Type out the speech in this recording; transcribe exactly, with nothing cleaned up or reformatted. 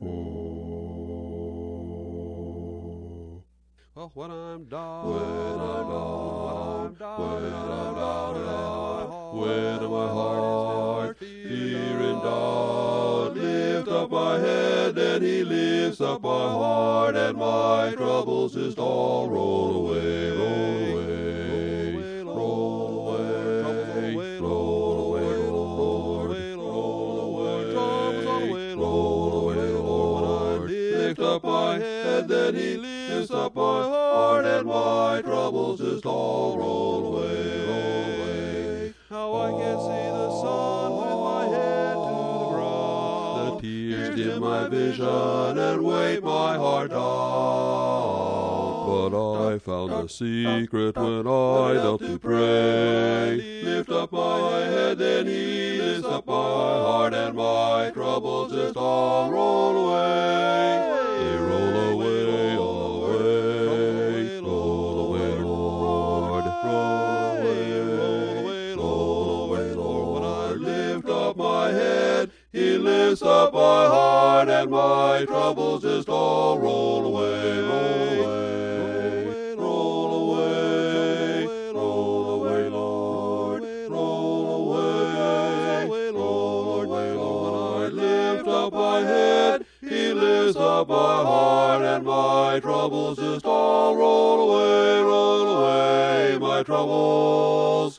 Well, when I'm down, when I'm down, when I'm down and out, when my heart is fearing down, lift up my head, and He lifts up my heart, and my troubles just all roll away, roll away, roll away, roll away, Lord, roll away, roll away, Lord. Lift up my head, then He lifts up my heart, and my troubles just all roll away, roll away. How I can see the sun with my head to the ground. The tears dim my vision and weigh my heart down. But I found the secret when I knelt to pray. Lift up my head, then He lifts up my heart, and my troubles just all roll away. They roll away, away, roll away, Lord, roll away, roll away, Lord. When I lift up my head, He lifts up my heart, and my troubles just all roll away, roll away, roll away, roll away, Lord, roll away, roll away, Lord. When I lift up my head, He lifts up my heart, and my troubles just all roll away, roll away, my troubles